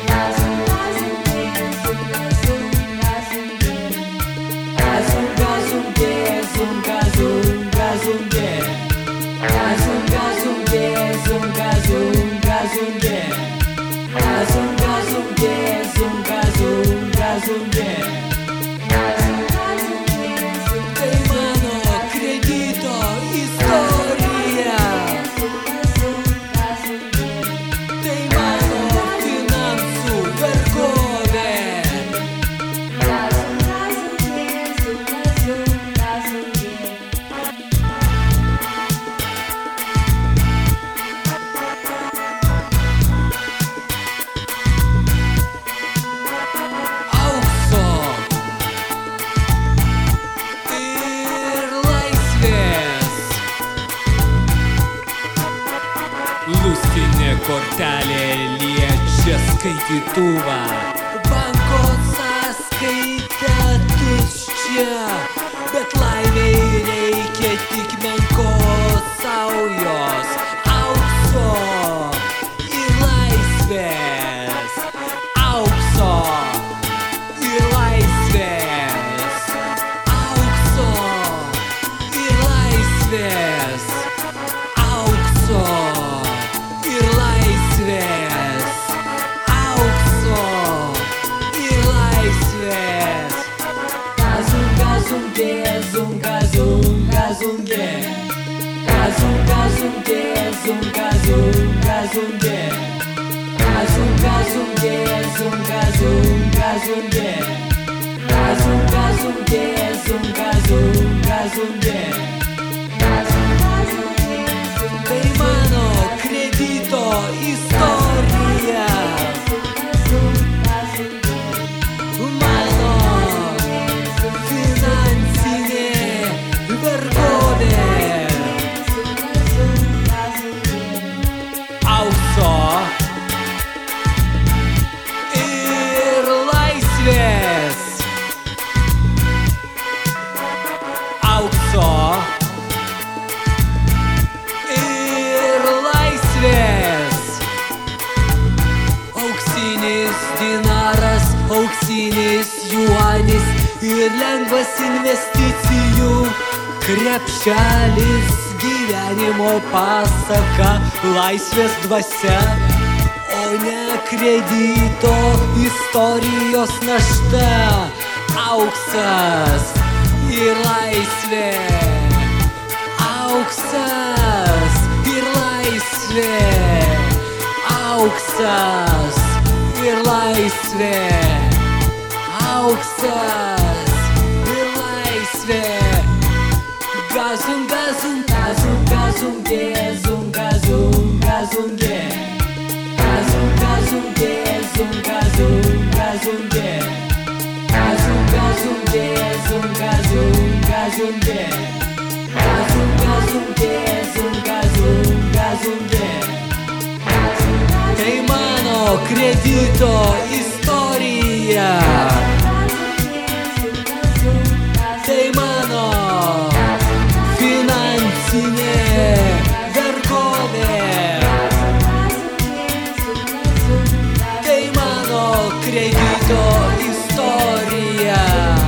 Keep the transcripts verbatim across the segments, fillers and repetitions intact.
Tai mano kredito istorija. Tai mano finansų vergovė. Lustinė kortelė liečia skaitytuvą. Banko sąskaita tuščia, bet laimei reikia tik menkos saujos, aukso ir laisvės. Aukso ir laisvės. Aukso ir laisvės. Aukso ir laisvės. Aukso ir laisvės. Gazum, gazum, gezum, gazum, gazum, ge. Gazum, gazum, gezum, gazum, gazum, ge. Gazum, gazum, gezum, gazum, gazum, ge. Gazum, gazum, gezum, gazum, gazum, ge. Tai mano kredito istorija. Mano finansinė vergovė. Aukso Ir laisvės. Aukso Ir laisvės. Auksinis dinaras, auksinis juanis ir lengvas investicijų krepšelis. Gyvenimo pasaka, laisvės dvasia, o ne kredito istorijos našta. Auksas ir laisvė. Auksas ir laisvė. Auksas ir laisvė. Auksas ir laisvė. Gazum, gazum, gazum, gazum, gezum, gazum, gazum, ge. Gazum, gazum, gezum, gazum, gazum, ge. Gazum, gazum, gezum, gazum, gazum, ge. Gazum, gazum, gezum, gazum, gazum, ge. Tai mano kredito istorija. Tai mano finansinė vergovė. Tai mano kredito istorija.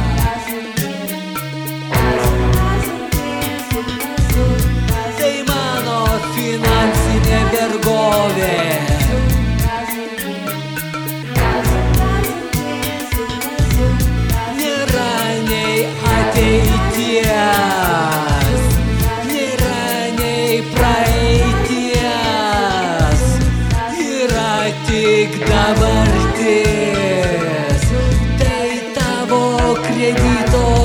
Tai mano finansinė vergovė. Nėra nei ateities, nėra nei praeities, yra tik dabartis. Tai tavo kredito